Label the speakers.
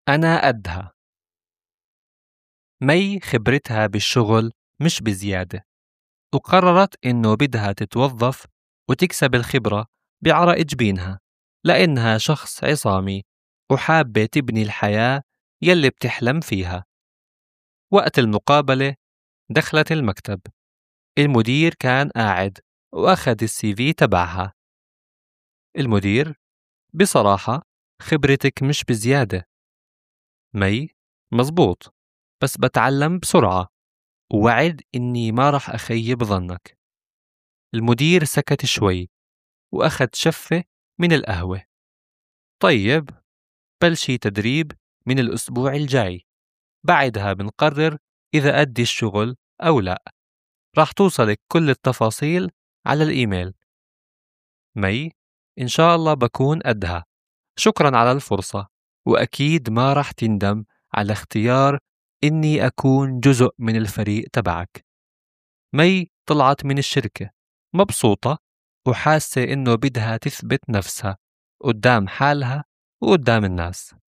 Speaker 1: أنا قدها. مي خبرتها بالشغل مش بزيادة، وقررت إنه بدها تتوظف وتكسب الخبرة بعرق جبينها، لأنها شخص عصامي وحابة تبني الحياة يلي بتحلم فيها. وقت المقابلة دخلت المكتب. المدير كان قاعد وأخذ السي في تبعها. المدير: بصراحة خبرتك مش بزيادة. مي: مزبوط، بس بتعلم بسرعة، ووعد إني ما رح أخيب ظنك. المدير سكت شوي وأخذ شفة من القهوة. طيب، بلشي تدريب من الأسبوع الجاي، بعدها بنقرر إذا أدي الشغل أو لا. راح توصلك كل التفاصيل على الإيميل. مي: إن شاء الله بكون قدها. شكرا على الفرصة، وأكيد ما راح تندم على اختيار إني أكون جزء من الفريق تبعك. مي طلعت من الشركة مبسوطة وحاسة إنه بدها تثبت نفسها قدام حالها وقدام الناس.